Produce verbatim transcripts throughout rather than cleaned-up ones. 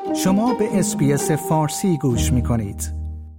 شما به اس‌بی‌اس فارسی گوش می‌کنید.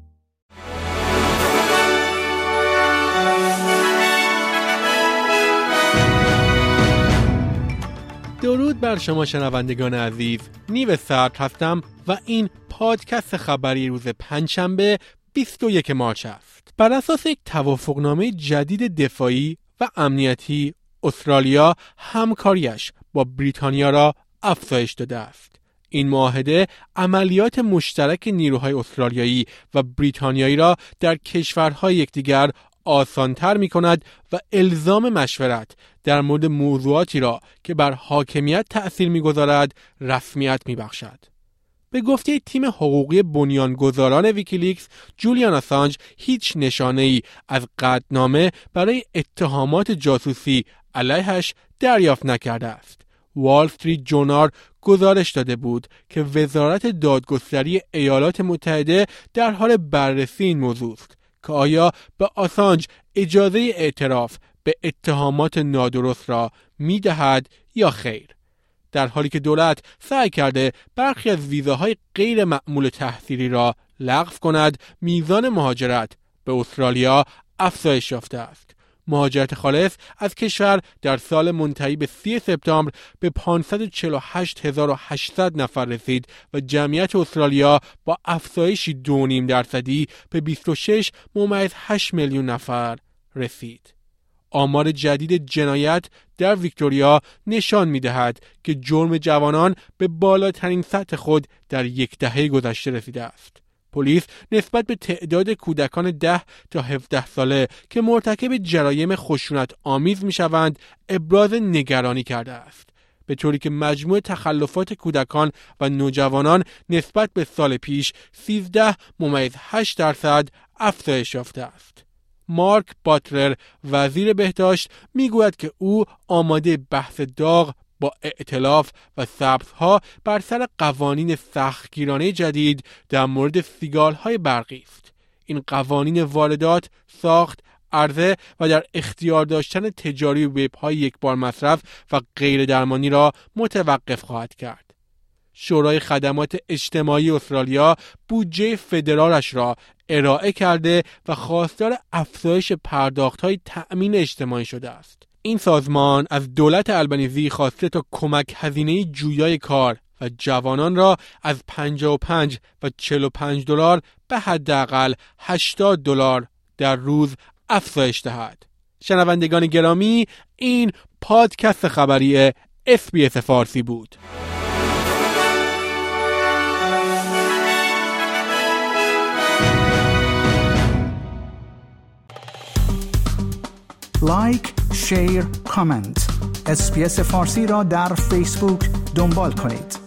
درود بر شما شنوندگان عزیز، نیو سرد هستم و این پادکست خبری روز پنجشنبه بیست و یکم مارس است. بر اساس یک توافقنامه جدید دفاعی و امنیتی، استرالیا همکاریش با بریتانیا را افزایش داده است. این معاهده عملیات مشترک نیروهای استرالیایی و بریتانیایی را در کشورهای یکدیگر آسان‌تر می‌کند و الزام مشورت در مورد موضوعاتی را که بر حاکمیت تأثیر می‌گذارد رسمیت می‌بخشد. به گفته تیم حقوقی بنیانگذاران ویکیلیکس، جولیان آسانج هیچ نشانه‌ای از قطعنامه برای اتهامات جاسوسی علیهش دریافت نکرده است. وال استریت جورنال گزارش داده بود که وزارت دادگستری ایالات متحده در حال بررسی این موضوع است که آیا به آسانج اجازه اعتراف به اتهامات نادرست را می‌دهد یا خیر، در حالی که دولت سعی کرده برخی از ویزاهای غیر معمول تحصیلی را لغو کند. میزان مهاجرت به استرالیا افزایش یافته است. مهاجرت خالص از کشور در سال منتهی به سی سپتامبر به پانصد و چهل و هشت هزار و هشتصد نفر رسید و جمعیت استرالیا با افزایشی دو و نیم درصدی به بیست و شش ممیز هشت میلیون نفر رسید. آمار جدید جنایت در ویکتوریا نشان می‌دهد که جرم جوانان به بالاترین سطح خود در یک دهه گذشته رسیده است. پلیس نسبت به تعداد کودکان ده تا هفده ساله که مرتکب جرایم خشونت آمیز می‌شوند ابراز نگرانی کرده است، به طوری که مجموع تخلفات کودکان و نوجوانان نسبت به سال پیش سیزده ممیز هشت درصد افزایش یافته است. مارک باتلر وزیر بهداشت میگوید که او آماده بحث داغ با ائتلاف و سبزها بر سر قوانین سختگیرانه جدید در مورد سیگارهای برقی است. این قوانین واردات، ساخت، عرضه و در اختیار داشتن تجاری وب‌های یک بار مصرف و غیر درمانی را متوقف خواهد کرد. شورای خدمات اجتماعی استرالیا بودجه فدرالش را ارائه کرده و خواستار افزایش پرداخت‌های تأمین اجتماعی شده است. این سازمان از دولت البنیزی خواسته تا کمک هزینه جویای کار و جوانان را از پنجاه و پنج و چهل و پنج دلار به حداقل هشتاد دلار در روز افزایش دهد. شنوندگان گرامی، این پادکست خبری اس‌بی‌اس فارسی بود. لایک، شیر، کامنت. اس‌بی‌اس فارسی را در فیسبوک دنبال کنید.